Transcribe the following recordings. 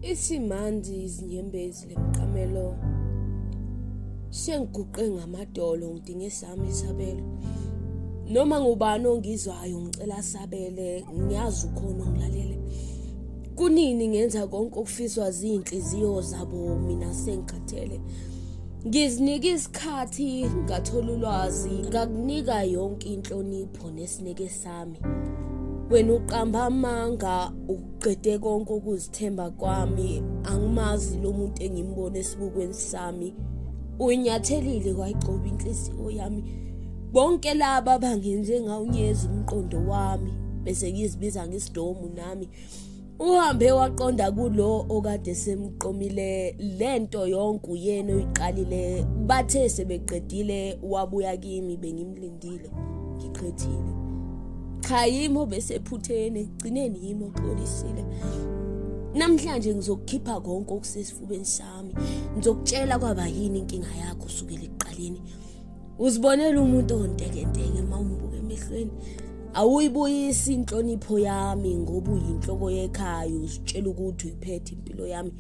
Isimanje izinyembezi lemqamelo sengiguqe ngamadolo ngidinga esami isabelo noma ngubani ongizwayo ngicela sabele ngiyazi ukhona ngilalele kunini ngenza konke okufiswa zinhliziyo zabo mina sengikhathele ngizinika isikhathi ngathola ulwazi ngakunika yonke inhlonipho nesineke sami wena uqamba amanga uqede konke ukuzithemba kwami angimazi lo muntu engimbone esibukweni sami uyinyathelile kwayigcoba inhliziyo yami bonke laba bangenze ngawunyeza umqondo wami bese ngizibiza ngesidomu nami uhambe waqonda kulo okade semqomile lento yonke uyena oyiqalile bathe sebeqedile wabuya kimi bengimlindile ngiqhethile cha yimo bese phuthene gcineni yimo xolisile namhlanje ngizokukhipha konke okusesifubeni sami ngizokutshela kwaba yini inkinga yakho usukela ekuqaleni uzibonela umuntu ontekenteke mawumbuka emehlweni awuyibuyisi inhlonipho yami ngoba uyinhloko yekhaya uzitshela ukuthi uyiphethe impilo yami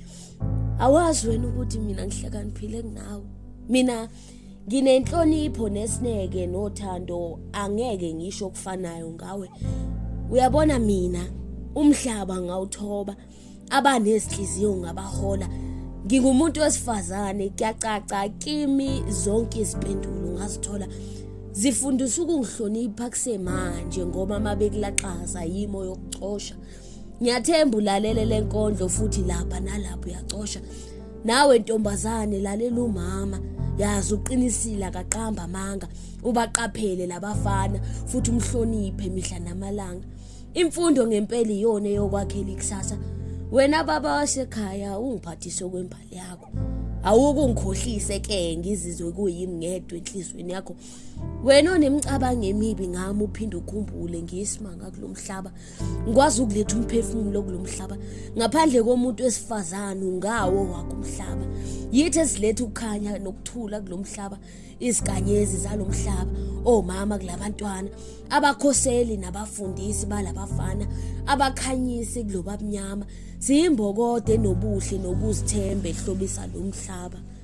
awazi wena ukuthi mina ngihlakaniphile kunawe mina nginenhlonipho nesineke nothando angeke ngisho okufanayo ngawe uyabona mina umhlaba ngawuthoba abanezihliziyo ngabahola ngingumuntu wesifazane kuyacaca kimi zonke izimpendulo ngazithola zifundisa ukungihlonipha kusemanje ngoba mabekulaxaza yimo yokucosha ngiyathemba ulalele lenkondlo futhi lapha nalapho uyacosha nawe ntombazane lalela umama yazi uqinisile akaqamba amanga ubaqaphele labafana futhi umhloniphe mihla namalanga imfundo ngempela iyona eyokwakhela ikusasa wena baba wasekhaya ungiphathise kwembali yakho awukungikhohlise ke ngizizwe kuyimi ngedwa enhlizweni yakho wena onemcabango emibi ngami uphinde ukhumbule ngiyisimanga kulomhlaba ngikwazi ukuletha umphefumulo kulomhlaba ngaphandle komuntu wesifazane ungawo wakho umhlaba yithi esilethe ukukhanya nokuthula kulomhlaba izikanyezi zalomhlaba omama kulabantwana abakhoseli nabafundisi balabafana abakhanyisi kulobamnyama siyimbokode nobuhle nokuzithemba ehlobisa lo mhlaba